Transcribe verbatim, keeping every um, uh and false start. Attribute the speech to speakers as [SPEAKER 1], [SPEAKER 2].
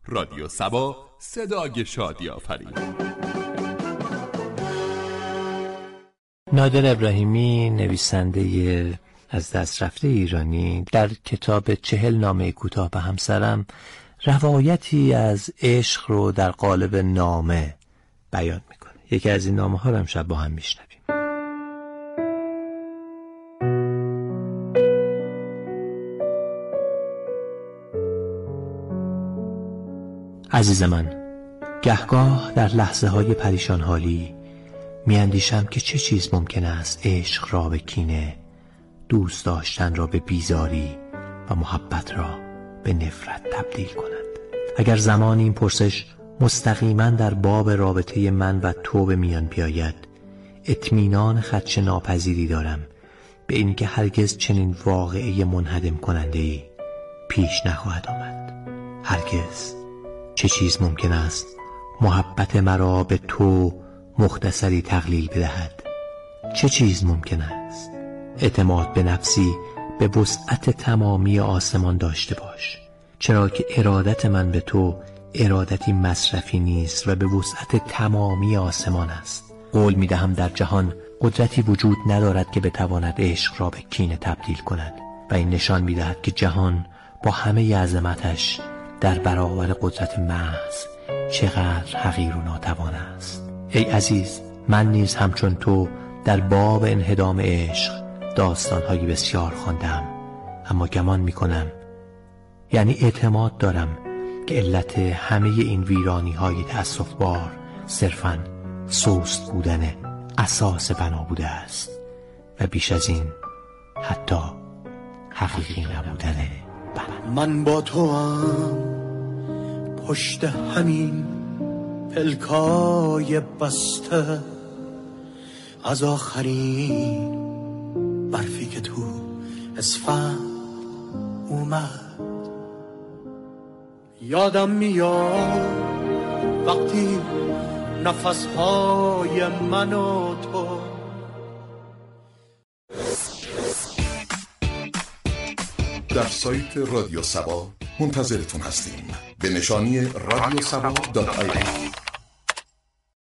[SPEAKER 1] رادیو سبا، صدای شادی آفرین.
[SPEAKER 2] نادر ابراهیمی، نویسنده از دست رفته ایرانی، در کتاب چهل نامه کوتاه به همسرم روایتی از عشق رو در قالب نامه بیان میکنه. یکی از این نامه ها رو امشب با هم میشنویم. عزیز من، گهگاه در لحظه های پریشان حالی می اندیشم که چه چیز ممکن است عشق را به کینه، دوست داشتن را به بیزاری و محبت را به نفرت تبدیل کند. اگر زمانی این پرسش مستقیما در باب رابطه من و تو به میان بیاید، اطمینان خدشه ناپذیری دارم به اینکه هرگز چنین واقعه منهدم کننده‌ای پیش نخواهد آمد. هرگز. چه چیز ممکن است محبت مرا به تو مختصری تقلیل بدهد؟ چه چیز ممکن است؟ اعتماد به نفسی به وسعت تمامی آسمان داشته باش، چرا که ارادت من به تو ارادتی مصرفی نیست و به وسعت تمامی آسمان است. قول می دهم در جهان قدرتی وجود ندارد که بتواند عشق را به کینه تبدیل کند و این نشان می دهد که جهان با همه عظمتش در برابر قدرت محض چقدر حقیر و ناتوان است. ای عزیز، من نیز همچون تو در باب انهدام عشق داستان‌های بسیار خواندم، اما گمان می‌کنم، یعنی اعتماد دارم که علت همه این ویرانی‌های تأسف‌بار صرفاً سست بودن اساس بنا بوده است و بیش از این حتی حقیقی نبودن بنا.
[SPEAKER 3] من با تو هم پشت همین پلکای بسته، از آخرین برفی که تو اسفند اومد یادم میاد وقتی نفسهای من و تو.
[SPEAKER 1] در سایت رادیو سبا منتظرتون هستیم به نشانی رادیو سبا دات آی ای.